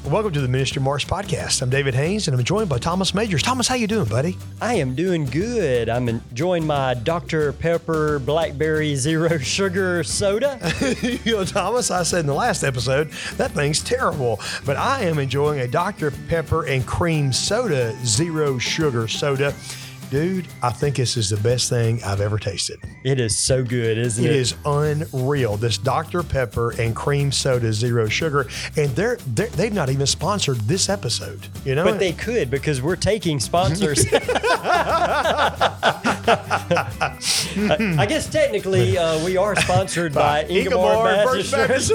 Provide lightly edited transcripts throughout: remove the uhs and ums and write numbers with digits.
Welcome to the Ministry Marks podcast. I'm David Haynes, and I'm joined by Thomas Majors. Thomas, how you doing, buddy? I am doing good. I'm enjoying my Dr. Pepper Blackberry Zero Sugar soda. Thomas, I said in the last episode, that thing's terrible. But I am enjoying a Dr. Pepper and cream soda, Zero Sugar soda. Dude, I think this is the best thing I've ever tasted. It is so good, isn't it? It is unreal. This Dr. Pepper and cream soda, Zero Sugar, and they've not even sponsored this episode. You know, but they could, because we're taking sponsors. I guess technically we are sponsored by Ingomar First Baptist.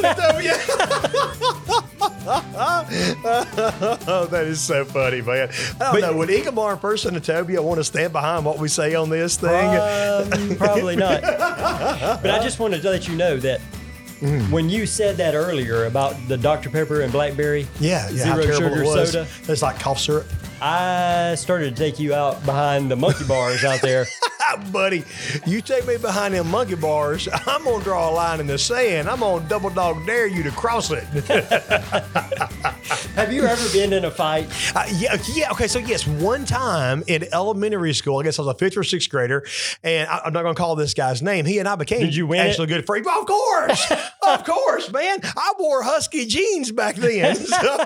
Oh, that is so funny, man. I don't know. Would Ingomar and First Anatobia want to stand behind what we say on this thing? Probably not. But I just wanted to let you know that when you said that earlier about the Dr. Pepper and Blackberry Zero Sugar soda, it's like cough syrup. I started to take you out behind the monkey bars out there. Buddy, you take me behind them monkey bars, I'm going to draw a line in the sand. I'm going to double dog dare you to cross it. Have you ever been in a fight? Yeah. Okay. So yes, one time in elementary school, I guess I was a fifth or sixth grader, and I'm not going to call this guy's name. He and I became actually good friends. Of course, man. I wore husky jeans back then.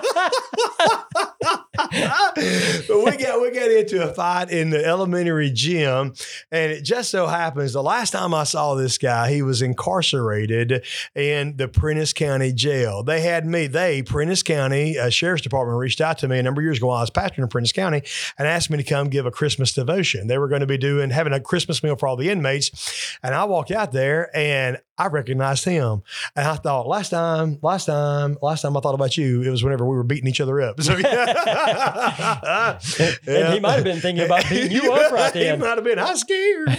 But we got into a fight in the elementary gym, and it just so happens the last time I saw this guy, he was incarcerated in the Prentiss County Jail. Prentiss County Sheriff's Department reached out to me a number of years ago while I was pastoring in Prentiss County and asked me to come give a Christmas devotion. They were going to be having a Christmas meal for all the inmates, and I walked out there and I recognized him, and I thought last time I thought about you, it was whenever we were beating each other up. So, and he might have been thinking about beating you up right then. He might have been. I'm scared.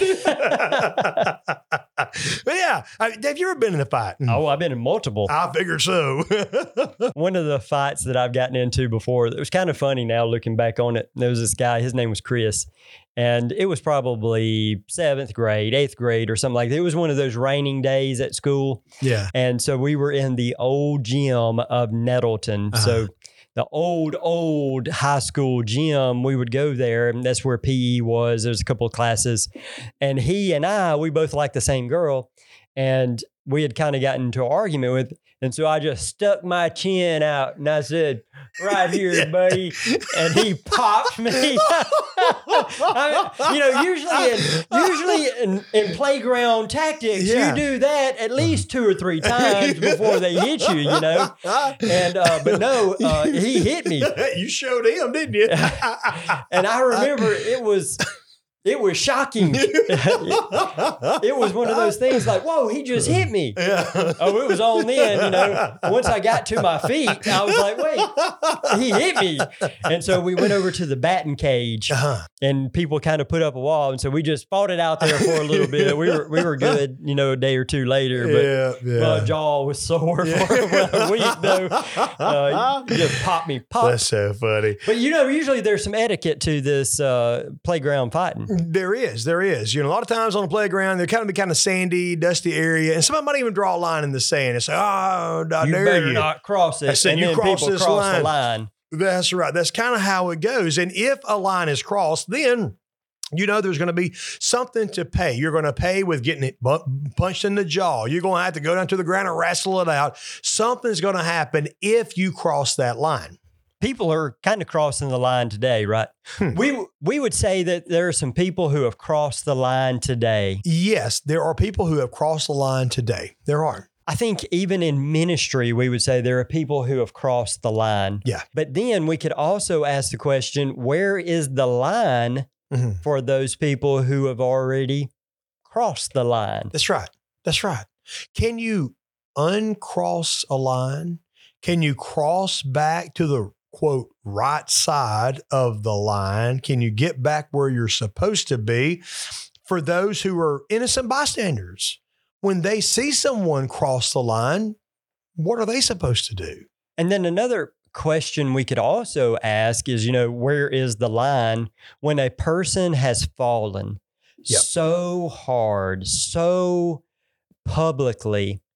But yeah, have you ever been in a fight? Oh, I've been in multiple. I figured so. One of the fights that I've gotten into before, it was kind of funny now looking back on it. There was this guy, his name was Chris. And it was probably 7th grade, 8th grade or something like that. It was one of those raining days at school. Yeah. And so we were in the old gym of Nettleton. So the old high school gym, we would go there, and that's where PE was. There's a couple of classes. And he and we both liked the same girl. And we had kind of gotten into an argument with, and so I just stuck my chin out and I said, right here, buddy. And he popped me. Usually in playground tactics, you do that at least 2 or 3 times before they hit you, you know. And but no, he hit me. You showed him, didn't you? And I remember it was shocking. It was one of those things like, whoa, he just hit me. Yeah. Oh, it was on then, you know. Once I got to my feet, I was like, wait, he hit me. And so we went over to the batting cage, and people kind of put up a wall. And so we just fought it out there for a little bit. We were good, you know, a day or two later. But my jaw was sore for a week, though. He just popped me. That's so funny. But, you know, usually there's some etiquette to this playground fighting. There is. You know, a lot of times on the playground, there kind of sandy, dusty area, and somebody might even draw a line in the sand and say, "Oh, you better not cross it." I said, and you then cross people this cross the line. That's right. That's kind of how it goes. And if a line is crossed, then you know there's going to be something to pay. You're going to pay with getting it punched in the jaw. You're going to have to go down to the ground and wrestle it out. Something's going to happen if you cross that line. People are kind of crossing the line today, right? We would say that there are some people who have crossed the line today. Yes, there are people who have crossed the line today. There are. I think even in ministry, we would say there are people who have crossed the line. Yeah. But then we could also ask the question, where is the line for those people who have already crossed the line? That's right. Can you uncross a line? Can you cross back to the quote, right side of the line? Can you get back where you're supposed to be? For those who are innocent bystanders, when they see someone cross the line, what are they supposed to do? And then another question we could also ask is, you know, where is the line when a person has fallen so hard, so publicly,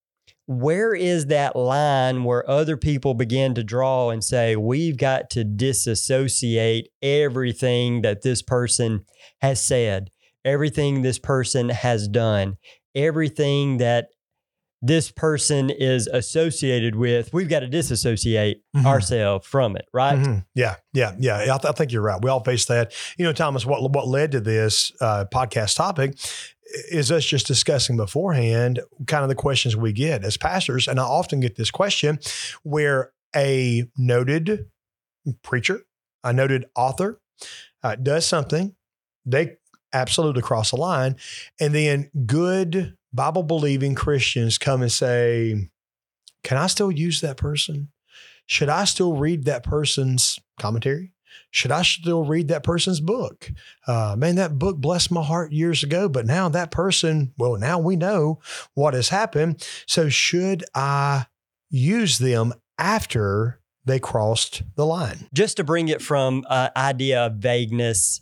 where is that line where other people begin to draw and say, we've got to disassociate everything that this person has said, everything this person has done, everything that this person is associated with, we've got to disassociate ourselves from it, right? Yeah. I think you're right. We all face that. Thomas, what led to this podcast topic is us just discussing beforehand kind of the questions we get as pastors. And I often get this question where a noted preacher, a noted author does something, they absolutely cross the line, and then good Bible-believing Christians come and say, can I still use that person? Should I still read that person's commentary? Should I still read that person's book? Man, that book blessed my heart years ago, but now that person, well, now we know what has happened. So should I use them after they crossed the line? Just to bring it from an idea of vagueness,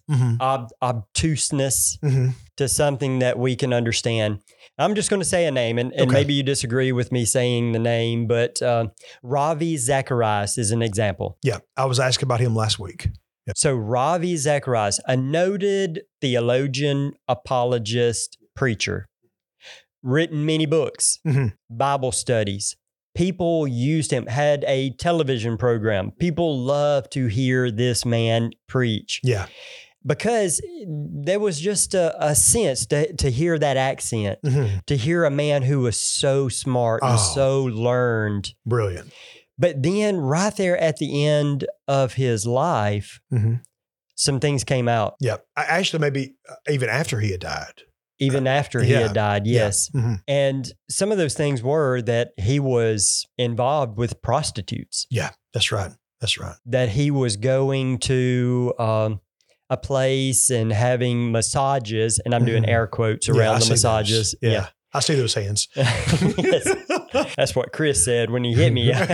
obtuseness to something that we can understand. I'm just going to say a name, and maybe you disagree with me saying the name, but Ravi Zacharias is an example. Yeah, I was asked about him last week. Yep. So Ravi Zacharias, a noted theologian, apologist, preacher, written many books, Bible studies. People used him, had a television program. People love to hear this man preach. Yeah. Because there was just a sense to hear that accent, to hear a man who was so smart and so learned. Brilliant. But then right there at the end of his life, some things came out. Yeah. Actually, maybe even after he had died. Even after he had died, yes. Yeah. And some of those things were that he was involved with prostitutes. Yeah, that's right. That's right. That he was going to a place and having massages, and I'm doing air quotes around the massages. Yeah. I see those hands. Yes. That's what Chris said when he hit me. You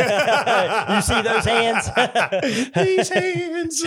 see those hands? These hands.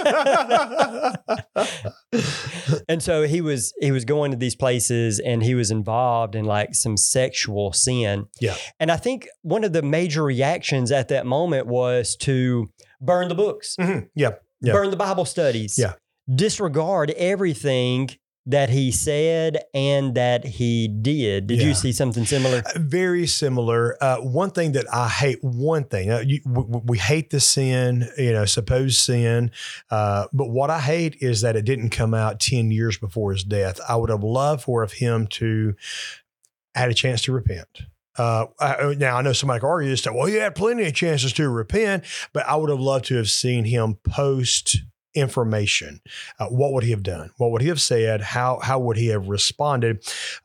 And so he was going to these places, and he was involved in like some sexual sin. Yeah. And I think one of the major reactions at that moment was to burn the books. Yeah. Burn the Bible studies. Yeah. Disregard everything that he said and that he did. Did you see something similar? Very similar. One thing that I hate, we hate the sin, supposed sin. But what I hate is that it didn't come out 10 years before his death. I would have loved for him to had a chance to repent. Now I know somebody could argue this, well, you had plenty of chances to repent, but I would have loved to have seen him post information. What would he have done? What would he have said? How would he have responded?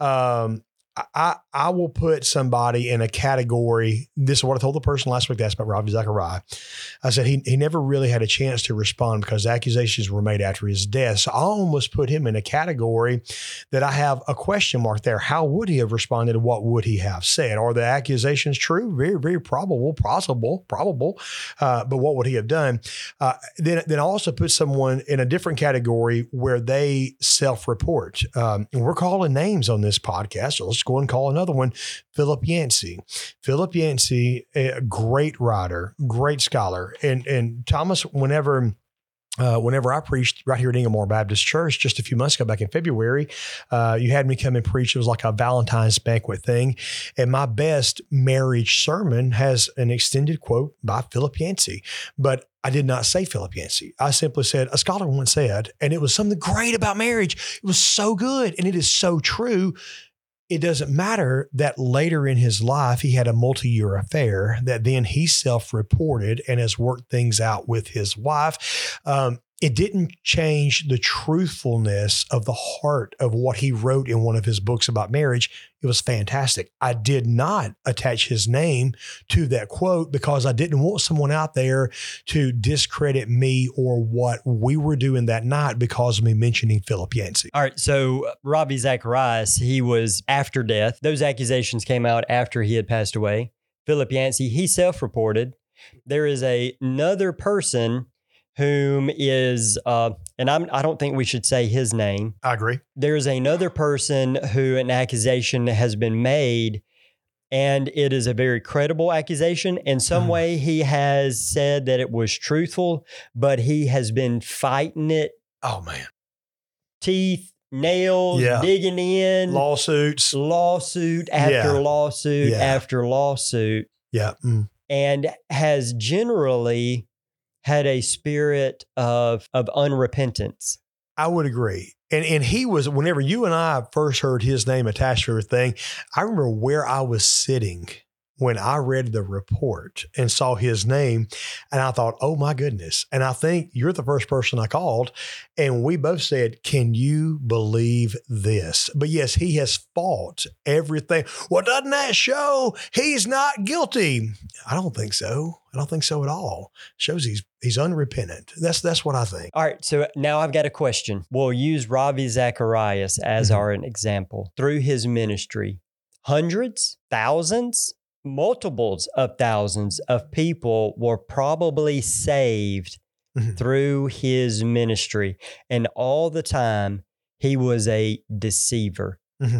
I will put somebody in a category. This is what I told the person last week that asked about Ravi Zacharias. I said he never really had a chance to respond because accusations were made after his death. So I almost put him in a category that I have a question mark there. How would he have responded? What would he have said? Are the accusations true? Very, very probable. But what would he have done? Then I also put someone in a different category where they self-report. We're calling names on this podcast, so let's go and call another one, Philip Yancey. Philip Yancey, a great writer, great scholar. And Thomas, whenever I preached right here at Inglemoor Baptist Church just a few months ago, back in February, you had me come and preach. It was like a Valentine's banquet thing. And my best marriage sermon has an extended quote by Philip Yancey. But I did not say Philip Yancey. I simply said, a scholar once said, and it was something great about marriage. It was so good. And it is so true. It doesn't matter that later in his life, he had a multi-year affair that then he self-reported and has worked things out with his wife. It didn't change the truthfulness of the heart of what he wrote in one of his books about marriage. It was fantastic. I did not attach his name to that quote because I didn't want someone out there to discredit me or what we were doing that night because of me mentioning Philip Yancey. All right. So Ravi Zacharias, he was after death. Those accusations came out after he had passed away. Philip Yancey, he self-reported. There is another person whom is, and I don't think we should say his name. I agree. There's another person who an accusation has been made And it is a very credible accusation. In some way, he has said that it was truthful, but he has been fighting it. Oh, man. Teeth, nails, digging in. Lawsuit after lawsuit after lawsuit. Yeah. And has generally had a spirit of unrepentance. I would agree. And he was, whenever you and I first heard his name attached to everything, I remember where I was sitting when I read the report and saw his name, and I thought, oh my goodness. And I think you're the first person I called, and we both said, can you believe this? But yes, he has fought everything. Well, doesn't that show he's not guilty? I don't think so. I don't think so at all. Shows he's unrepentant. That's what I think. All right. So now I've got a question. We'll use Ravi Zacharias as our example. Through his ministry, hundreds, thousands, multiples of thousands of people were probably saved through his ministry. And all the time, he was a deceiver.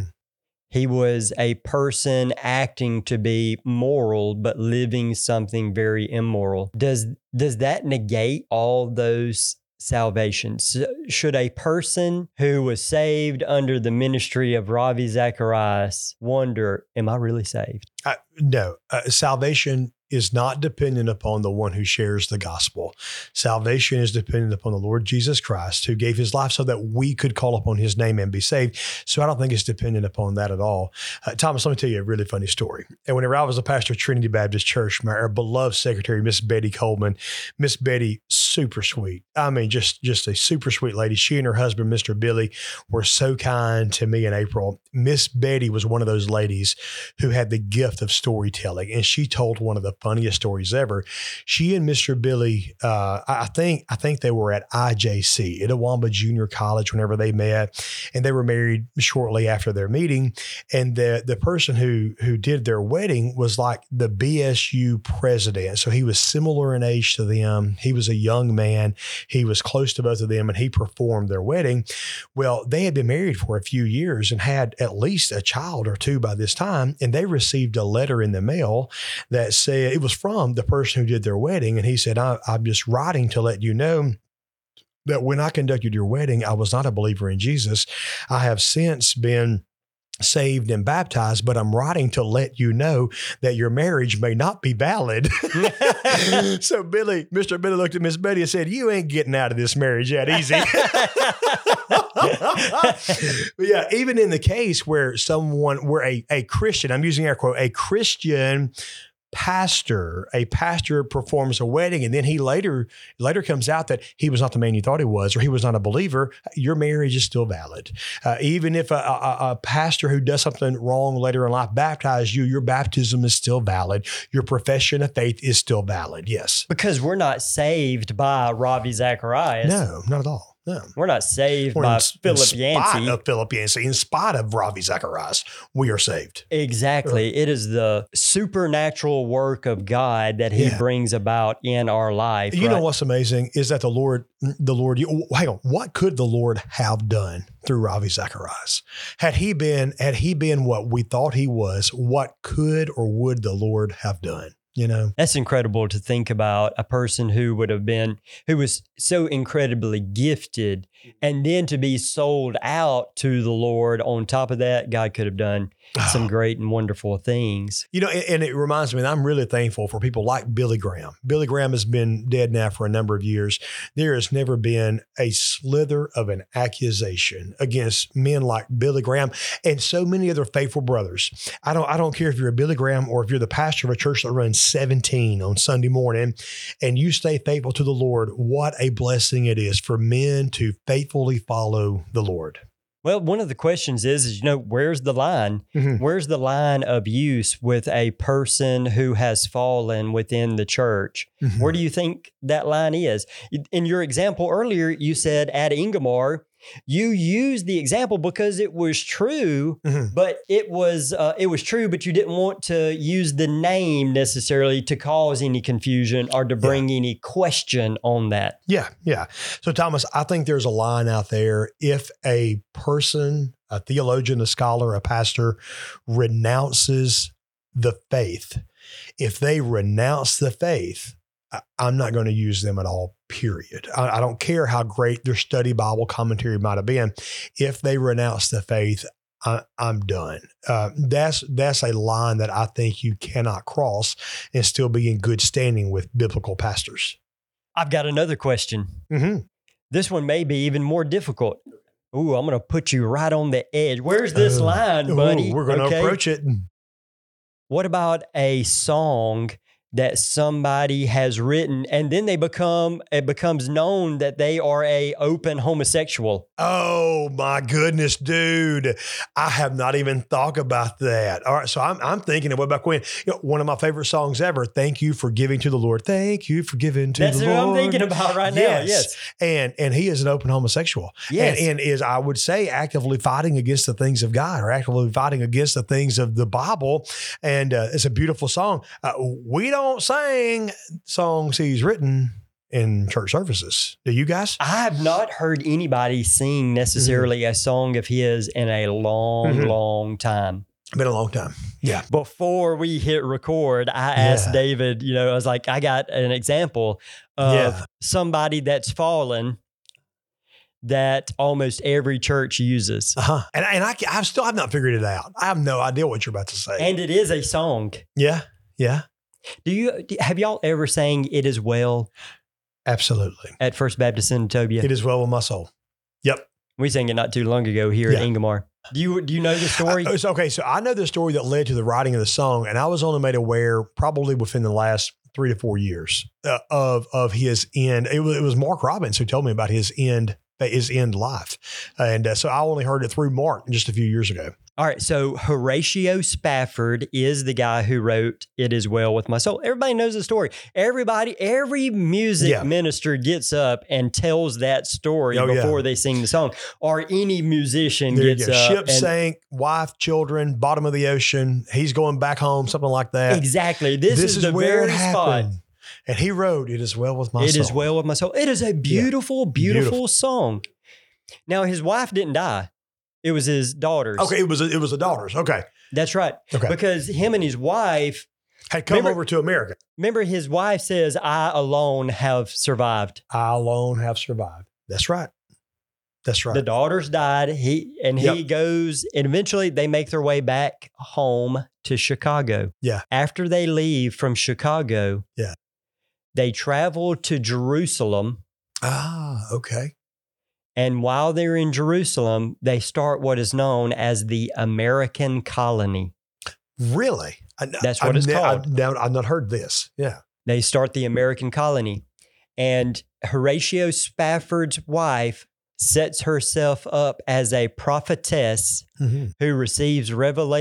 He was a person acting to be moral, but living something very immoral. Does that negate all those salvations? Should a person who was saved under the ministry of Ravi Zacharias wonder, am I really saved? No. Salvation is not dependent upon the one who shares the gospel. Salvation is dependent upon the Lord Jesus Christ, who gave his life so that we could call upon his name and be saved. So I don't think it's dependent upon that at all. Thomas, let me tell you a really funny story. And whenever I was a pastor at Trinity Baptist Church, our beloved secretary, Miss Betty Coleman, Miss Betty, super sweet. I mean, just a super sweet lady. She and her husband, Mr. Billy, were so kind to me in April. Miss Betty was one of those ladies who had the gift of storytelling, and she told one of the funniest stories ever. She and Mr. Billy, I think they were at IJC, Itawamba Junior College, whenever they met, and they were married shortly after their meeting. And the person who did their wedding was like the BSU president. So he was similar in age to them. He was a young man. He was close to both of them, and he performed their wedding. Well, they had been married for a few years and had at least a child or two by this time. And they received a letter in the mail that said, it was from the person who did their wedding. And he said, I'm just writing to let you know that when I conducted your wedding, I was not a believer in Jesus. I have since been saved and baptized, but I'm writing to let you know that your marriage may not be valid. So Mr. Billy looked at Miss Betty and said, you ain't getting out of this marriage that easy. But yeah, even in the case where a Christian, I'm using air quote, a Christian a pastor performs a wedding, and then he later comes out that he was not the man you thought he was, or he was not a believer, your marriage is still valid. Even if a pastor who does something wrong later in life baptized you, your baptism is still valid. Your profession of faith is still valid. Yes. Because we're not saved by Ravi Zacharias. No, not at all. No. We're not saved by Philip Yancey. In spite of Philip Yancey, in spite of Ravi Zacharias, we are saved. Exactly. It is the supernatural work of God that he brings about in our life. You know what's amazing is that the Lord, hang on, what could the Lord have done through Ravi Zacharias? Had he been what we thought he was, what could or would the Lord have done? You know, that's incredible to think about, a person who was so incredibly gifted, and then to be sold out to the Lord. On top of that, God could have done some great and wonderful things. You know, and it reminds me that I'm really thankful for people like Billy Graham. Billy Graham has been dead now for a number of years. There has never been a slither of an accusation against men like Billy Graham and so many other faithful brothers. I don't care if you're a Billy Graham or if you're the pastor of a church that runs 17 on Sunday morning and you stay faithful to the Lord. What a blessing it is for men to faithfully follow the Lord. Well, one of the questions is, where's the line? Mm-hmm. Where's the line of use with a person who has fallen within the church? Mm-hmm. Where do you think that line is? In your example earlier, you said at Ingomar, you used the example because it was true, but it was true, but you didn't want to use the name necessarily to cause any confusion or to bring any question on that. Yeah. So Thomas, I think there's a line out there. If a person, a theologian, a scholar, a pastor renounces the faith. If they renounce the faith, I'm not going to use them at all, period. I don't care how great their study Bible commentary might have been. If they renounce the faith, I'm done. That's a line that I think you cannot cross and still be in good standing with biblical pastors. I've got another question. Mm-hmm. This one may be even more difficult. Ooh, I'm going to put you right on the edge. Where's this line, buddy? We're going to approach it. What about a song that somebody has written and then it becomes known that they are a open homosexual? Oh my goodness, dude. I have not even thought about that. All right. So I'm thinking of what about Quinn? One of my favorite songs ever. Thank you for giving to the Lord. Thank you for giving to the Lord. That's what I'm thinking about right now. Yes. And he is an open homosexual. Yes. And is, I would say, actively fighting against the things of God or actively fighting against the things of the Bible. And it's a beautiful song. We don't sing songs he's written in church services. Do you guys? I have not heard anybody sing necessarily a song of his in a long time. Been a long time. Yeah. Before we hit record, I asked David, I was like, I got an example of somebody that's fallen that almost every church uses. And I still have not figured it out. I have no idea what you're about to say. And it is a song. Yeah. Yeah. Have y'all ever sang "It Is Well"? Absolutely. At First Baptist in Tobia. It is well with my soul. Yep. We sang it not too long ago here at Ingomar. Do you know the story? Okay, so I know the story that led to the writing of the song, and I was only made aware probably within the last 3 to 4 years of his end. It was Mark Robbins who told me about his end life, and so I only heard it through Mark just a few years ago. All right, so Horatio Spafford is the guy who wrote "It Is Well with My Soul." Everybody knows the story. Every music minister gets up and tells that story before they sing the song, or any musician gets up. Ship sank, wife, children, bottom of the ocean. He's going back home, something like that. Exactly. This is the where very it spot. happened. And he wrote, "It is well with my soul." It is well with my soul. It is a beautiful song. Now, his wife didn't die. It was his daughters. Okay, it was the daughters. Okay. That's right. Okay. Because him and his wife had come over to America. Remember, his wife says, "I alone have survived." I alone have survived. That's right. That's right. The daughters died. He goes, and eventually they make their way back home to Chicago. Yeah. After they leave from Chicago, they travel to Jerusalem. Okay. And while they're in Jerusalem, they start what is known as the American Colony. Really? That's what it's called. I've not heard this. Yeah. They start the American Colony. And Horatio Spafford's wife sets herself up as a prophetess who receives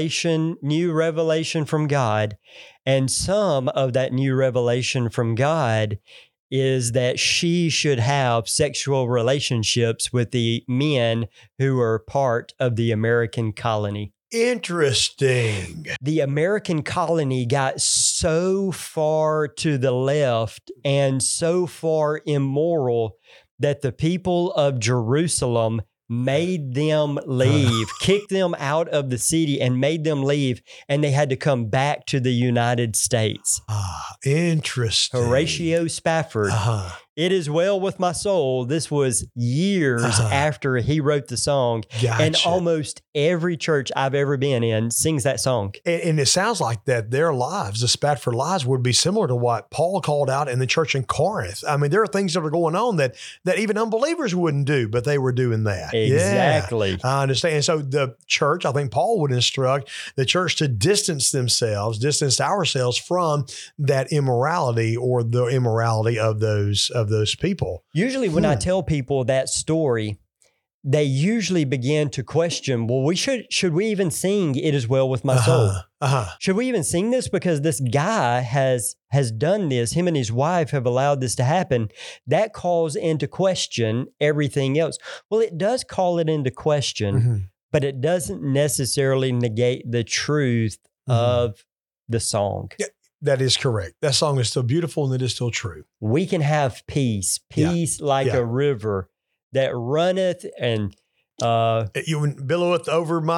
new revelation from God. And some of that new revelation from God is that she should have sexual relationships with the men who are part of the American colony. Interesting. The American colony got so far to the left and so far immoral that the people of Jerusalem made them leave, kicked them out of the city and made them leave, and they had to come back to the United States. Interesting. Horatio Spafford. It Is Well with My Soul. This was years after he wrote the song. Gotcha. And almost every church I've ever been in sings that song. And it sounds like that their lives, the Spafford lives, would be similar to what Paul called out in the church in Corinth. I mean, there are things that are going on that even unbelievers wouldn't do, but they were doing that. Exactly. Yeah, I understand. And so the church, I think Paul would instruct the church to distance ourselves from that immorality or the immorality of those people. Usually when I tell people that story, they usually begin to question, well, should we even sing "It Is Well with My Soul"? Should we even sing this? Because this guy has done this. Him and his wife have allowed this to happen. That calls into question everything else. Well, it does call it into question, but it doesn't necessarily negate the truth of the song. Yeah. That is correct. That song is still beautiful and it is still true. We can have peace like a river that runneth and you billoweth over my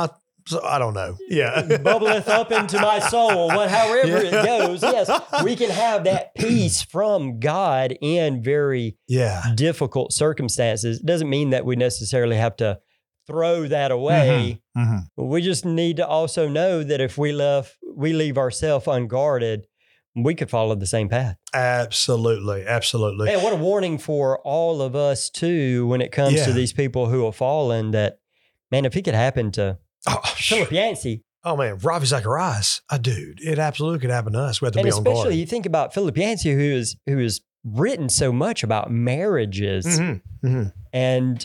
So I don't know. Yeah. bubbleth up into my soul. However it goes, yes, we can have that peace from God in very difficult circumstances. It doesn't mean that we necessarily have to throw that away. We just need to also know that if we leave ourselves unguarded, we could follow the same path. Absolutely. Man, what a warning for all of us too, when it comes to these people who have fallen, that, man, if it could happen to Philip Yancey. Oh man, Ravi Zacharias, dude, it absolutely could happen to us. We have to be on guard. Especially you think about Philip Yancey, who has written so much about marriages, and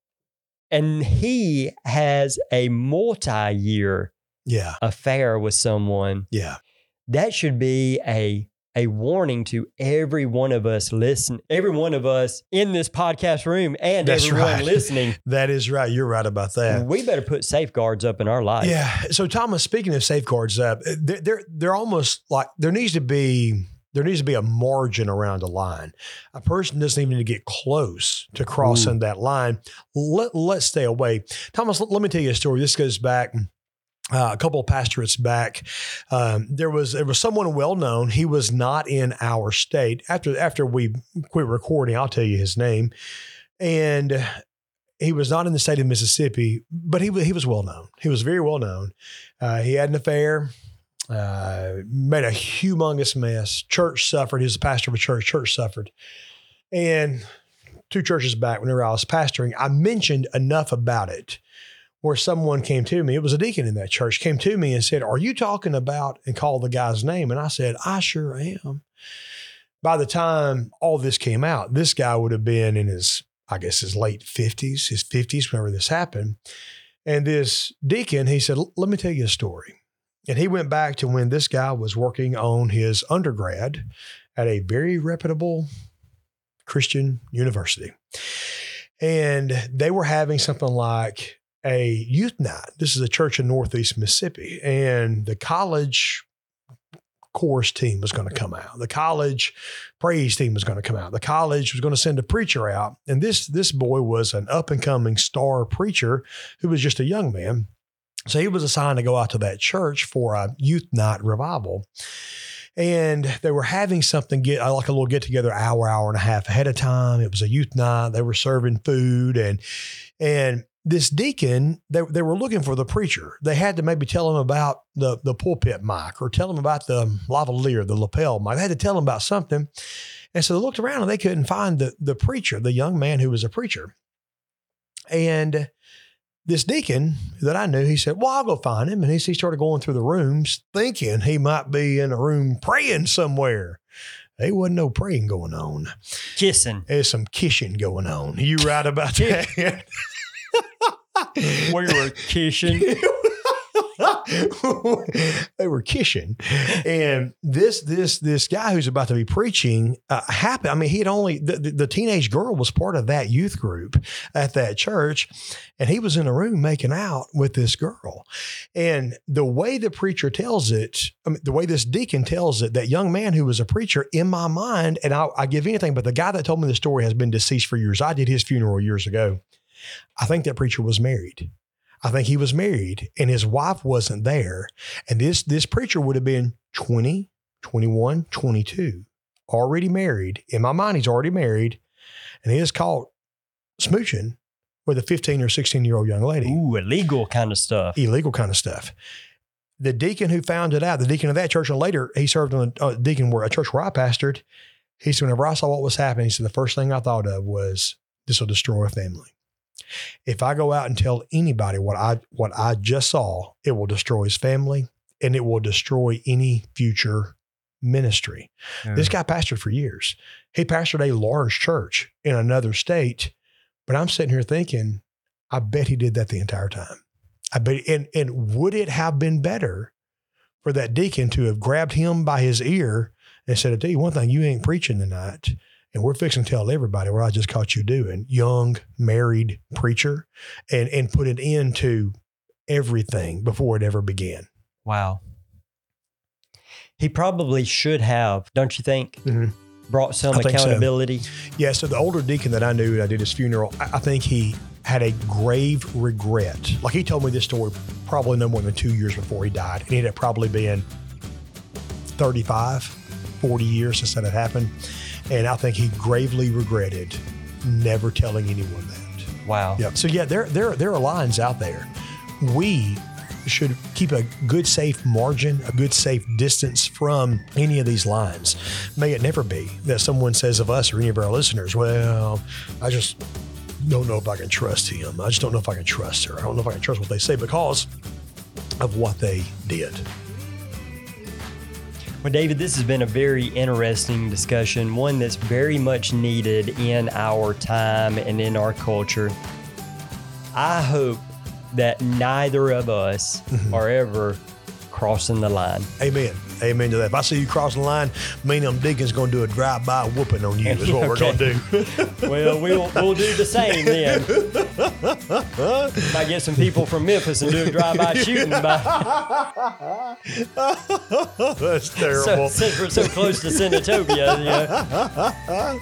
he has a multi-year affair with someone. Yeah. That should be a warning to every one of us every one of us in this podcast room, and everyone listening. That is right. You're right about that. We better put safeguards up in our life. Yeah. So Thomas, speaking of safeguards, they're almost like there needs to be a margin around a line. A person doesn't even need to get close to crossing that line. Let's stay away. Thomas, let me tell you a story. This goes back a couple of pastorates back. There was someone well known. He was not in our state. After we quit recording, I'll tell you his name. And he was not in the state of Mississippi, but he was well known. He was very well known. He had an affair. Made a humongous mess. Church suffered. He was a pastor of a church. Church suffered. And 2 churches back, whenever I was pastoring, I mentioned enough about it where someone came to me. It was a deacon in that church, came to me and said, "Are you talking about," and called the guy's name. And I said, "I sure am." By the time all this came out, this guy would have been in his late 50s, his 50s, whenever this happened. And this deacon, he said, "Let me tell you a story." And he went back to when this guy was working on his undergrad at a very reputable Christian university. And they were having something like a youth night. This is a church in Northeast Mississippi. And the college chorus team was going to come out. The college praise team was going to come out. The college was going to send a preacher out. And this boy was an up-and-coming star preacher who was just a young man. So he was assigned to go out to that church for a youth night revival. And they were having something, like a little get-together, hour and a half ahead of time. It was a youth night. They were serving food. And this deacon, they were looking for the preacher. They had to maybe tell him about the pulpit mic, or tell him about the lavalier, the lapel mic. They had to tell him about something. And so they looked around and they couldn't find the preacher, the young man who was a preacher. And this deacon that I knew, he said, "Well, I'll go find him." And he started going through the rooms thinking he might be in a room praying somewhere. There wasn't no praying going on. Kissing. There's some kissing going on. You right about that? We were kissing. They were kissing. And this guy who's about to be preaching happened. I mean, he had only, the teenage girl was part of that youth group at that church. And he was in a room making out with this girl. And the way the preacher tells it, the way this deacon tells it, that young man who was a preacher, in my mind, and I give anything, but the guy that told me the story has been deceased for years. I did his funeral years ago. I think that preacher was married. I think he was married and his wife wasn't there. And this preacher would have been 20, 21, 22, already married. In my mind, he's already married. And he is caught smooching with a 15 or 16-year-old young lady. Ooh, illegal kind of stuff. Illegal kind of stuff. The deacon who found it out, the deacon of that church, and later he served on a deacon where a church where I pastored. He said, whenever I saw what was happening, he said, the first thing I thought of was, this will destroy a family. If I go out and tell anybody what I just saw, it will destroy his family and it will destroy any future ministry. Yeah. This guy pastored for years. He pastored a large church in another state, but I'm sitting here thinking, I bet he did that the entire time. I bet, and would it have been better for that deacon to have grabbed him by his ear and said, "I tell you one thing, you ain't preaching tonight. And we're fixing to tell everybody what I just caught you doing," young, married preacher, and put it into everything before it ever began. Wow. He probably should have, don't you think? Mm-hmm. brought some I think so. accountability? Yeah, so the older deacon that I knew, and I did his funeral, I think he had a grave regret. Like, he told me this story probably no more than 2 years before he died. And it had probably been 35, 40 years since that had happened. And I think he gravely regretted never telling anyone that. Wow. Yeah. So yeah, there are lines out there. We should keep a good, safe margin, a good, safe distance from any of these lines. May it never be that someone says of us or any of our listeners, well, I just don't know if I can trust him. I just don't know if I can trust her. I don't know if I can trust what they say because of what they did. Well, David, this has been a very interesting discussion, one that's very much needed in our time and in our culture. I hope that neither of us are ever crossing the line. Amen. Amen to that. If I see you crossing the line, me and them deacons going to do a drive-by whooping on you is what we're going to do. Well, we'll do the same then. Might get some people from Memphis and do a drive-by shooting. That's terrible. Since we're so close to Senatobia, yeah.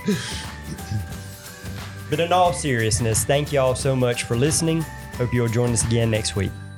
But in all seriousness, thank you all so much for listening. Hope you'll join us again next week.